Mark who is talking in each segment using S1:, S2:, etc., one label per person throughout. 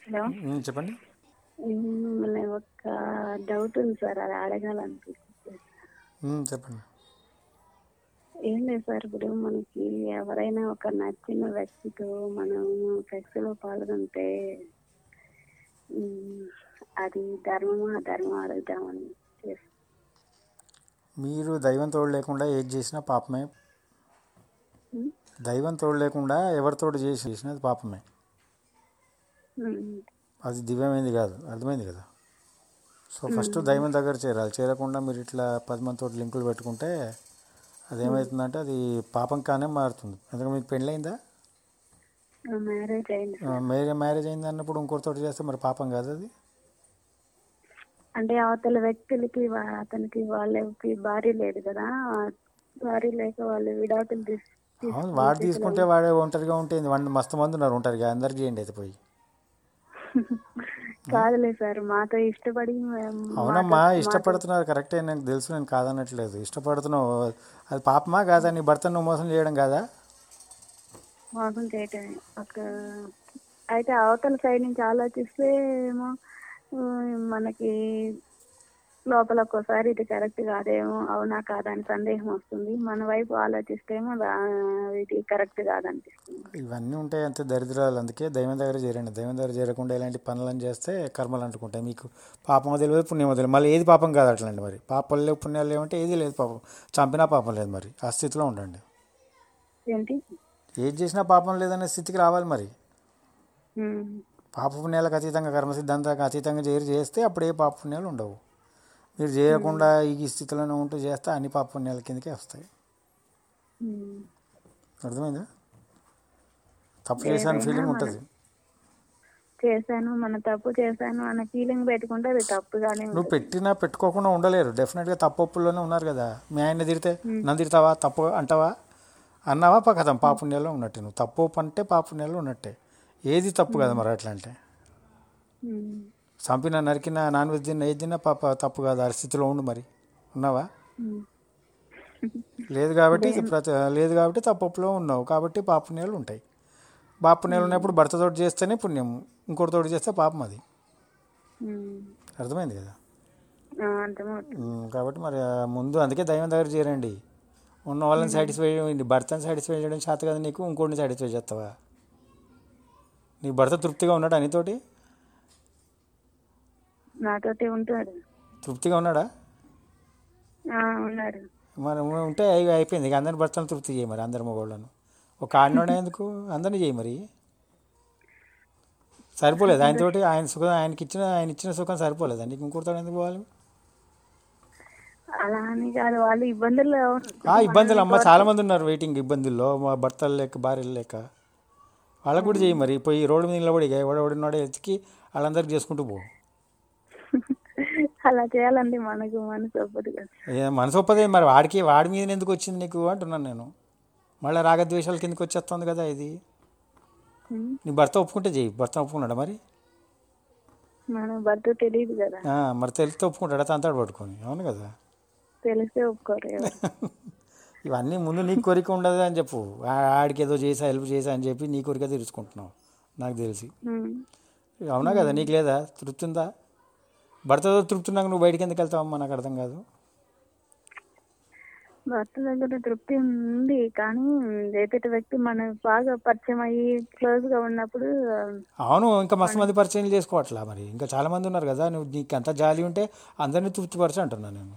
S1: Hello.
S2: చెప్పండి.
S1: మిమ్మల్ని ఒక డౌట్ ఉంది సార్, అది అడగాలనిపిస్తుంది.
S2: చెప్పండి.
S1: ఏం లేదు సార్, ఇప్పుడు మనకి ఎవరైనా ఒక నచ్చిన వ్యక్తితో మనం సెక్స్లో పాల్గొంటే అది ధర్మమా అధర్మమా అడుగుదామని చేస్తాం.
S2: మీరు దైవం తోడు లేకుండా ఏది చేసినా పాపమే. దైవం తోడు లేకుండా ఎవరితోడు చేసినది పాపమే. అది దివ్యమైంది కాదు. అర్థమైంది కదా. సో ఫస్ట్ దైవం దగ్గర చేరాలి. చేరకుండా మీరు ఇట్లా 10 మందితో లింకులు పెట్టుకుంటే అదేమవుతుందంటే అది పాపం కానే మారుతుంది. ఎందుకంటే మీకు పెళ్ళయిందా? మ్యారేజ్ అయింది అన్నప్పుడు ఇంకొకరితో చేస్తే మరి పాపం కాదు అది.
S1: అంటే అవతల వ్యక్తులకి అతనికి వాళ్ళకి భార్య లేదు కదా, భార్య లేక వాళ్ళు విడాకులు
S2: అవును, వాడు తీసుకుంటే వాడే ఒంటరిగా ఉంటుంది. మస్తు మంది ఉన్నారు ఒంటరిగా, అందరికి చేయండి అయితే పోయి.
S1: కాదులే సార్, మాతో ఇష్టపడి.
S2: అవునమ్మా, ఇష్టపడుతున్నారు కరెక్టే, నాకు తెలుసు, నేను కాదనట్లేదు. ఇష్టపడుతున్నావు, అది పాపమా కాదా? నీ భర్తను నువ్వు మోసం చేయడం కాదా?
S1: మోసం చేయటమే. అయితే అవతల సైడ్ నుంచి ఆలోచిస్తే ఏమో మనకి లోపల ఒక్కోసారి ఇది కరెక్ట్ కాదేమో, అవునా కాదా అని సందేహం వస్తుంది. మన వైపు ఆలోచిస్తేమో ఇది కరెక్ట్ కాదనిపిస్తుంది.
S2: ఇవన్నీ ఉంటాయి అంతే దరిద్రాలు. అందుకే దైవం దగ్గర చేరండి. దైవం దగ్గర చేరకుండా ఇలాంటి పనులను చేస్తే కర్మలు అంటుకుంటాయి. మీకు పాపం తెలియదు, పుణ్యం తెలియదు. మళ్ళీ ఏది పాపం కాదు అట్లండి. మరి పాపాలు లేవు పుణ్యాలు లేవంటే ఏది లేదు పాపం. చంపినా పాపం లేదు. మరి ఆ స్థితిలో ఉండండి.
S1: ఏంటి?
S2: ఏది చేసినా పాపం లేదనే స్థితికి రావాలి. మరి పాప పుణ్యాలకు అతీతంగా, కర్మ సిద్ధాంతాలకు అతీతంగా చేస్తే అప్పుడు ఏ పాప పుణ్యాలు ఉండవు. మీరు చేయకుండా ఈ స్థితిలోనే ఉంటూ చేస్తే అన్ని పాప పుణ్యాల కిందకే వస్తాయి. అర్థమైందా? తప్పు చేశాను ఫీలింగ్ ఉంటుంది.
S1: చేశాను, మన తప్పు చేశాను అన్న ఫీలింగ్ పెట్టుకుంటే అది తప్పుగానే.
S2: నువ్వు పెట్టినా పెట్టుకోకుండా ఉండలేరు. డెఫినెట్గా తప్పు ఒప్పుల్లోనే ఉన్నారు కదా. మీ ఆయన తిడితే నన్ను తిడతావా, తప్పు అంటావా, అన్నావా, పక్కదాం పాపుణ్యాల్లో ఉన్నట్టే. నువ్వు తప్పు ఒప్పు అంటే పాపుణ్యాల్లో ఉన్నట్టే. ఏది తప్పు కదా మరి అట్లా అంటే. చంపిన, నరికిన, నాన్ వెజ్ తిన్న, ఏది తిన్నా పాప తప్పు కాదు. ఆ స్థితిలో ఉండు. మరి ఉన్నావా? లేదు కాబట్టి తప్పు ఒప్పులో ఉన్నావు కాబట్టి పాపుణ్యాలు ఉంటాయి. పాపుణ్యాలు ఉన్నప్పుడు భర్తతో చేస్తేనే పుణ్యం, ఇంకోటితో చేస్తే పాపం. అది అర్థమైంది కదా. కాబట్టి మరి ముందు అందుకే దైవం దగ్గర చేరండి. ఉన్న వాళ్ళని సాటిస్ఫై, భర్తను సాటిస్ఫై చేయడం చేత కదా నీకు, ఇంకోటిని సాటిస్ఫై చేస్తావా? నీ భర్త తృప్తిగా ఉన్నాడా నీతోటి?
S1: నాతోటి ఉంటాడు.
S2: తృప్తిగా ఉన్నాడా?
S1: ఉన్నాడు.
S2: మరి ఉంటే అయిపోయింది. ఇక అందరిని భర్తను తృప్తి చేయి. మరి అందరి మగవాళ్ళను ఒక ఆడినోడే ఎందుకు, అందరినీ చేయి. మరి సరిపోలేదు ఆయనతోటి? ఆయన సుఖం ఆయన ఇచ్చిన సుఖం సరిపోలేదా నీకు? ఇంకోటితో ఎందుకు పోవాలి?
S1: అలా అని కాదు, వాళ్ళు ఇబ్బందుల్లో.
S2: ఇబ్బందులు అమ్మ చాలా మంది ఉన్నారు వెయిటింగ్ ఇబ్బందుల్లో, మా భర్తలు లేక భార్యలు లేక. వాళ్ళకు కూడా చేయి. మరి పోయి రోడ్డు మీద నిలబడి ఎవడోడినాడే ఎత్తికి వాళ్ళందరికి చేసుకుంటూ పో.
S1: అలా చేయాలండి, మనకు మనసు ఒప్పదు కదా.
S2: మనసు ఒప్పదే. మరి వాడి మీద ఎందుకు వచ్చింది నీకు అంటున్నాను నేను. మళ్ళీ రాగద్వేషాల కిందకి వచ్చేస్తుంది కదా ఇది. నీ భర్త ఒప్పుకుంటే చేయి. భర్త ఒప్పుకున్నాడా? మరి
S1: మన భర్త తెలియదు కదా.
S2: మరి తెలిస్తే ఒప్పుకుంటాడా తంతాడు పట్టుకొని? అవును కదా,
S1: తెలిస్తే ఒప్పుకోరు.
S2: ఇవన్నీ ముందు నీ కోరిక ఉండదు అని చెప్పు. ఆడికి ఏదో చేసా, హెల్ప్ చేసా అని చెప్పి నీ కోరిక తీర్చుకుంటున్నావు నాకు తెలిసి. అవునా కదా? నీకు లేదా తృప్తి? ఉందా? భర్తతో తృప్తి ఉన్నాక నువ్వు బయటికి ఎందుకు వెళ్తావమ్మా? నాకు అర్థం కాదు.
S1: భర్త దగ్గర తృప్తి ఉంది, కానీ ఎదుటి వ్యక్తి మనకు బాగా పరిచయం అయ్యి క్లోజ్ గా ఉన్నప్పుడు.
S2: అవును, ఇంకా మస్తు మంది పరిచయం చేసుకోవట్లా. మరి ఇంకా చాలా మంది ఉన్నారు కదా. నువ్వు నీకు అంత జాలి ఉంటే అందరినీ తృప్తిపరచు అంటున్నా నేను.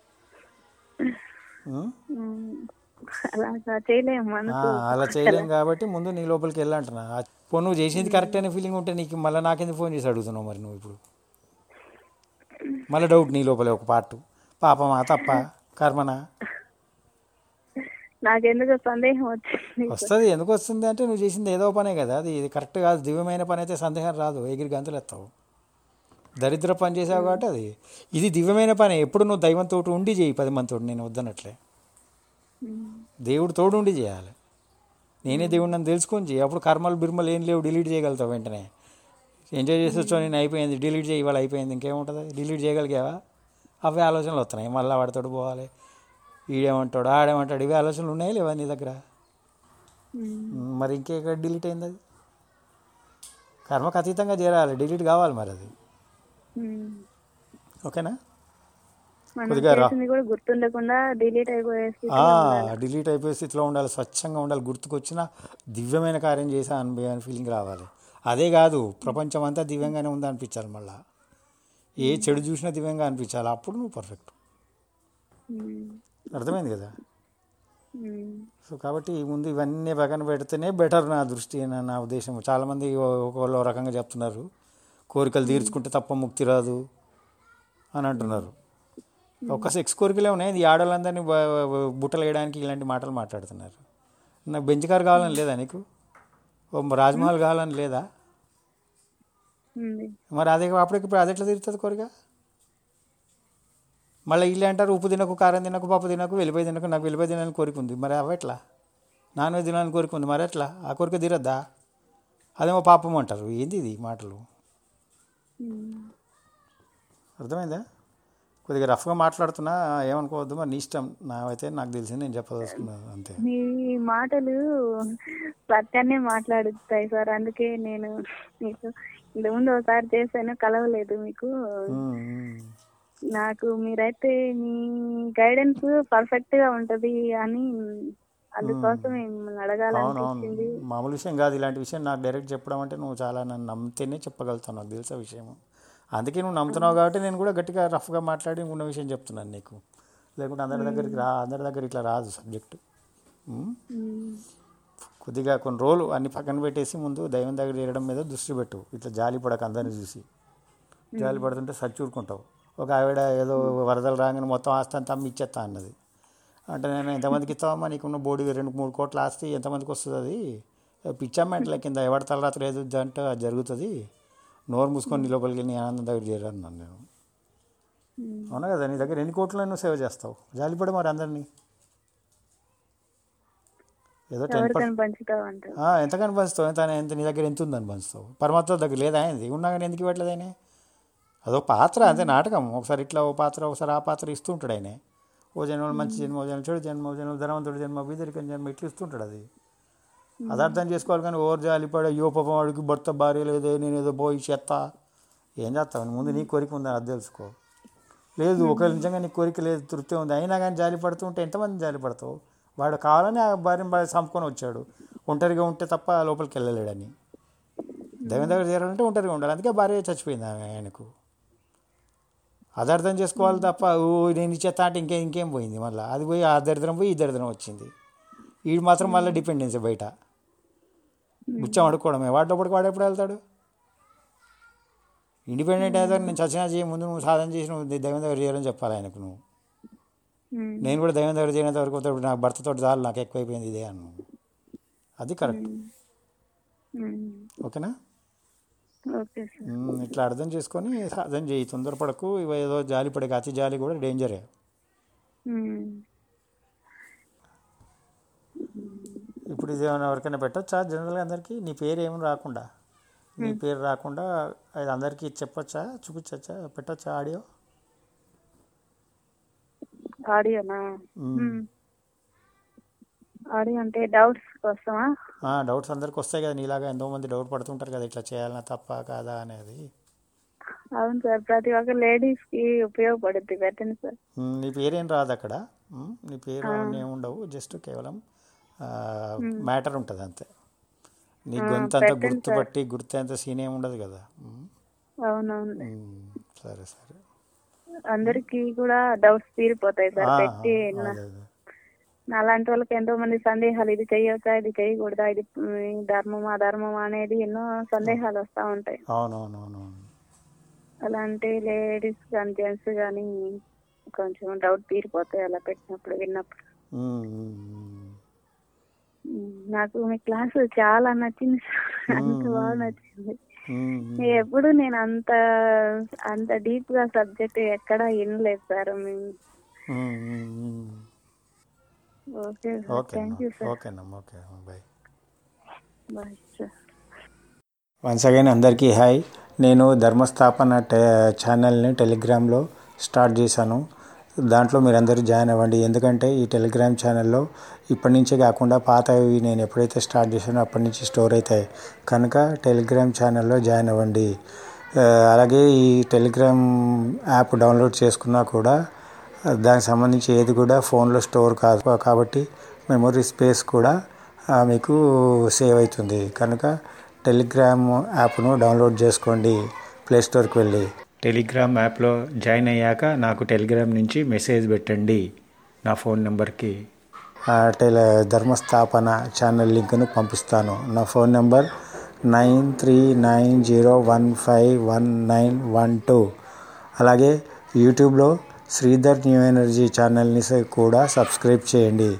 S2: అలా చేయలేం కాబట్టి ముందు నీ లోపలికి వెళ్ళంటున్నా. నువ్వు చేసింది కరెక్ట్ అనే ఫీలింగ్ ఉంటే నీకు మళ్ళీ నాకెందుకు ఫోన్ చేసి అడుగుతున్నావు? మరి నువ్వు ఇప్పుడు మళ్ళీ డౌట్ నీ లోపలే ఒక పార్ట్. పాపమా, తప్ప, కర్మనా?
S1: నాకెందుకు సందేహం
S2: వస్తుంది. ఎందుకు వస్తుంది అంటే నువ్వు చేసింది ఏదో పనే కదా. అది కరెక్ట్ కాదు. దివ్యమైన పని అయితే సందేహం రాదు. ఎగిరి గంతులు ఎత్తావు. దరిద్ర పని చేసావు కాబట్టి అది. ఇది దివ్యమైన పని. ఎప్పుడు నువ్వు దైవంతో ఉండి చేయి. 10 మందితో. నేను వద్దనట్లే. దేవుడు తోడు ఉండి చేయాలి. నేనే దేవుడు నన్ను తెలుసుకొని చేయి. అప్పుడు కర్మలు బిర్మలు ఏం లేవు, డిలీట్ చేయగలుగుతావు వెంటనే. ఎంజాయ్ చేసి వచ్చావు, నేను అయిపోయింది, డిలీట్ చేయి, ఇవాళ అయిపోయింది, ఇంకేముంటుంది? డిలీట్ చేయగలిగావా? అవే ఆలోచనలు వస్తున్నాయి. మళ్ళీ వాడితోడు పోవాలి, ఈడేమంటాడు, ఆడేమంటాడు, ఇవే ఆలోచనలు ఉన్నాయా లేవా నీ దగ్గర? మరి ఇంకే డిలీట్ అయింది అది? కర్మకు అతీతంగా చేరాలి, డిలీట్ కావాలి మరి అది.
S1: ఉమ్.
S2: ఓకేనా?
S1: మనం
S2: కొద్దిగా
S1: చేసింది కూడా గుర్తుండకుండా డిలీట్ అయిపోయే స్థితిలో ఉండాలి.
S2: డిలీట్ అయిపోయే స్థితిలో ఉండాలి, స్వచ్ఛంగా ఉండాలి, గుర్తుకొచ్చిన దివ్యమైన కార్యం చేసా అనే ఫీలింగ్ రావాలి. అదే కాదు, ప్రపంచం అంతా దివ్యంగానే ఉందా అనిపించాలి, మళ్ళీ ఏ చెడు చూసినా దివ్యంగా అనిపించాలి, అప్పుడు నువ్వు పర్ఫెక్ట్.
S1: ఉమ్.
S2: అర్థమైంది కదా?
S1: ఉమ్.
S2: సో కాబట్టి ముందు ఇవన్నీ పక్కన పెడితేనే బెటర్, నా దృష్టి, నా ఉద్దేశం. చాలామంది ఒకళ్ళు రకంగా చెప్తున్నారు, కోరికలు తీర్చుకుంటే తప్ప ముక్తి రాదు అని అంటున్నారు. ఒక్క సెక్స్ కోరికలే ఉన్నాయి, ఈ ఆడవాళ్ళందరినీ బుట్టలు వేయడానికి ఇలాంటి మాటలు మాట్లాడుతున్నారు. నాకు బెంచ్ కార్ కావాలని లేదా నీకు? ఓ రాజ్మహల్ కావాలని లేదా?
S1: ఉంది.
S2: మరి అదే అప్పటికిప్పుడు అది ఎట్లా తీరుతుంది కోరిక? మళ్ళీ ఇల్లు అంటారు, ఉప్పు తినకు, కారం తినకు, పప్పు తినకు, వెల్లిపాయ తినకు. నాకు వెల్లిపాయ తినాలని కోరిక ఉంది, మరి అవి ఎట్లా? నాన్ వెజ్ తినాలని కోరిక ఉంది, మరి ఎట్లా? ఆ కోరిక తీరద్దా? అదేమో పాపం అంటారు. ఏంది ఇది మాటలు?
S1: ఉమ్.
S2: అర్థమైందా? కొద్దిగా రఫ్గా మాట్లాడుతున్నా, ఏమనుకోవద్దు, మరి నీ ఇష్టం. నావైతే నాకు తెలిసింది నేను చెప్పదలుచుకున్నాను అంతే.
S1: మీ మాటలు సత్యాన్నే మాట్లాడుతాయి సార్, అందుకే నేను మీకు ఇంతకుముందు ఒకసారి చేశాను, కలవలేదు మీకు. నాకు మీరైతే మీ గైడెన్స్ పర్ఫెక్ట్ గా ఉంటది అని అందుకోసం మిమ్మల్ని అడగాలనిపించింది.
S2: మామూలు విషయం కాదు, ఇలాంటి విషయం నాకు డైరెక్ట్ చెప్పడం అంటే నువ్వు చాలా నన్ను నమ్మితేనే చెప్పగలుగుతావు, నాకు తెలిసే విషయం. అందుకే నువ్వు నమ్ముతున్నావు కాబట్టి నేను కూడా గట్టిగా రఫ్గా మాట్లాడి ఉన్న విషయం చెప్తున్నాను నీకు. లేకుంటే అందరి దగ్గర ఇట్లా రాదు సబ్జెక్టు. కొద్దిగా కొన్ని రోజులు అన్ని పక్కన పెట్టేసి ముందు దైవం దగ్గర చేరడం మీద దృష్టి పెట్టు. ఇట్లా జాలి పడక, అందరిని చూసి జాలి పడుతుంటే సచ్చూరుకుంటావు. ఒక ఆవిడ ఏదో వరదలు రాగానే మొత్తం ఆస్తి అంతా అమ్మి ఇచ్చేస్తా అన్నది. అంటే నేను ఎంతమందికి ఇస్తావమ్మా, నీకున్న బోర్డు 2-3 కోట్ల ఆస్తి ఎంతమందికి వస్తుంది? అది పిచ్చమ్మెంట్ల కింద ఎవరి తలరాత్రి ఏదో అంటే అది జరుగుతుంది. నోరు మూసుకొని నీ లోపలికి వెళ్ళి నీ ఆనందం దగ్గర చేరాను నేను. అవునా కదా? నీ దగ్గర ఎన్ని కోట్లు నువ్వు సేవ చేస్తావు? జాలిపడి మరి అందరినీ ఏదో 10% ఎంతకని పంచుతావు? ఎంత నీ దగ్గర ఎంత ఉందని పంచుతావు? పరమాత్మ దగ్గర లేదా అయింది? ఉన్నా కానీ ఎందుకు ఇవ్వట్లేదు ఆయన? అదొక పాత్ర, అంతే, నాటకం. ఒకసారి ఇట్లా ఓ పాత్ర, ఒకసారి ఆ పాత్ర ఇస్తూ ఉంటాడు ఆయన. ఓ జన్మలు మంచి జన్మ, ఓ జన్మ చెడు జన్మ, ఓ జన్మ ధనవంతుడి జన్మ, బీదరికం జన్మ, ఇట్లా ఇస్తుంటాడు. అది అదార్థం చేసుకోవాలి. కానీ ఓవర్ జాలిపడి అయ్యో పాపం వాడికి భర్త భార్య లేదే, నేను ఏదో పోయి చెత్త ఏం చేస్తావు? ముందు నీ కోరిక ఉందని అది తెలుసుకో. లేదు, ఒకవేళ నిజంగా నీ కోరిక లేదు, తృప్తి ఉంది, అయినా కానీ జాలి పడుతూ ఉంటే ఎంతమంది జాలి పడతావు? వాడు కావాలని ఆ భార్యను చంపుకొని వచ్చాడు, ఒంటరిగా ఉంటే తప్ప లోపలికి వెళ్ళలేడని. దైవం దగ్గర చేరాలంటే ఒంటరిగా ఉండాలి, అందుకే భార్య చచ్చిపోయింది ఆయనకు. అదార్థం చేసుకోవాలి తప్ప నేను ఇచ్చేస్తా అంటే ఇంకేం పోయింది? మళ్ళీ అది పోయి ఆ దరిద్రం పోయి ఈ దరిద్రం వచ్చింది. వీడు మాత్రం మళ్ళీ డిపెండెన్సీ, బయట ముచ్చం అడుక్కోవడమే. వాడిలోపడికి వాడు ఎప్పుడు వెళ్తాడు? ఇండిపెండెంట్ అయితే నేను చచ్చినా చేయ, ముందు నువ్వు సాధన చేసి నువ్వు దైవం దగ్గర చేయాలని చెప్పాలి ఆయనకు. నువ్వు నేను కూడా దైవం దగ్గర చేయనంత వరకు వస్తాడు, నాకు భర్తతో చాలు, నాకు ఎక్కువైపోయింది ఇదే అను. అది కరెక్ట్. ఓకేనా? ఇట్లా అర్థం చేసుకొని సాధన చేయి, తొందరపడకు. ఏదో జాలి పడక, అతి జాలి కూడా డేంజరే. ఇప్పుడు ఇది ఏమైనా ఎవరికైనా పెట్టచ్చా జనరల్గా అందరికీ? నీ పేరు ఏమైనా రాకుండా, నీ పేరు రాకుండా అది అందరికీ చెప్పొచ్చా, చూపించచ్చా, పెట్టచ్చా ఆడియో?
S1: ఆడియోనా? ఆడియో అంటే డౌట్స్ కోసమా?
S2: డౌట్స్ అందరికి వస్తాయి కదా, నీలాగా ఎంతోమంది డౌట్ పడుతుంటారు కదా, ఇట్లా చేయాలన్నా తప్ప కాదా అనేది.
S1: అవును సార్, ప్రతి ఒక్క లేడీస్ కి ఉపయోగపడుద్ది, పెట్టండి సార్.
S2: నీ పేరేం రాదు అక్కడ, నీ పేరు అవన్నీ ఏముండవు, జస్ట్ కేవలం మ్యాటర్ ఉంటుంది అంతే. నీ గొంతు అంతా గుర్తు అంత సీన్ ఏమి ఉండదు కదా.
S1: అవునవును.
S2: సరే సరే,
S1: అందరికి కూడా డౌట్స్ తీరిపోతాయి సార్ పెట్టి. అలాంటి వాళ్ళకి ఎంతో మంది సందేహాలు, ఇది చెయ్యొచ్చా, ఇది చేయకూడదా, ఇది ధర్మమా అధర్మమా అనేది ఎన్నో సందేహాలు వస్తూ ఉంటాయి.
S2: అవునవునవును.
S1: అలాంటి లేడీస్ కానీ జెంట్స్ కానీ కొంచెం డౌట్ తీరిపోతాయి అలా పెట్టినప్పుడు, విన్నప్పుడు. నాకు మీ క్లాస్ చాలా నచ్చింది, అంత బాగా నచ్చింది. ఎప్పుడు నేను అంత డీప్ గా సబ్జెక్ట్ ఎక్కడా వినలేదు sir. Okay sir, thank you sir.
S2: Bye
S1: bye sir.
S2: Once again అందరికీ హాయ్. నేను ధర్మస్థాపన ఛానల్ని టెలిగ్రామ్లో స్టార్ట్ చేశాను. దాంట్లో మీరందరూ జాయిన్ అవ్వండి. ఎందుకంటే ఈ టెలిగ్రామ్ ఛానల్లో ఇప్పటి నుంచే కాకుండా పాతవి నేను ఎప్పుడైతే స్టార్ట్ చేశానో అప్పటి నుంచి స్టోర్ అవుతాయి కనుక టెలిగ్రామ్ ఛానల్లో జాయిన్ అవ్వండి. అలాగే ఈ టెలిగ్రామ్ యాప్ డౌన్లోడ్ చేసుకున్నా కూడా దానికి సంబంధించి ఏది కూడా ఫోన్లో స్టోర్ కాదు కాబట్టి మెమొరీ స్పేస్ కూడా మీకు సేవ్ అవుతుంది. కనుక టెలిగ్రామ్ యాప్ను డౌన్లోడ్ చేసుకోండి ప్లే స్టోర్కి వెళ్ళి. టెలిగ్రామ్ యాప్లో జాయిన్ అయ్యాక నాకు టెలిగ్రామ్ నుంచి మెసేజ్ పెట్టండి నా ఫోన్ నెంబర్కి. ధర్మస్థాపన ఛానల్ లింక్ను పంపిస్తాను. నా ఫోన్ నెంబర్ 9390151912. అలాగే యూట్యూబ్లో శ్రీధర్ న్యూ ఎనర్జీ ఛానల్ని కూడా సబ్స్క్రైబ్ చేయండి.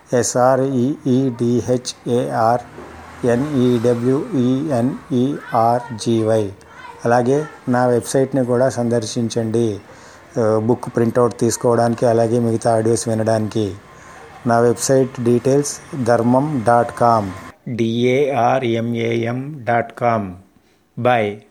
S2: SREEDHARNEWENERGY. అలాగే నా వెబ్సైట్ని కూడా సందర్శించండి బుక్ ప్రింట్అవుట్ తీసుకోవడానికి అలాగే మిగతా ఆడియోస్ వినడానికి. నా website details dharmam.com. DARMAM.com. Bye.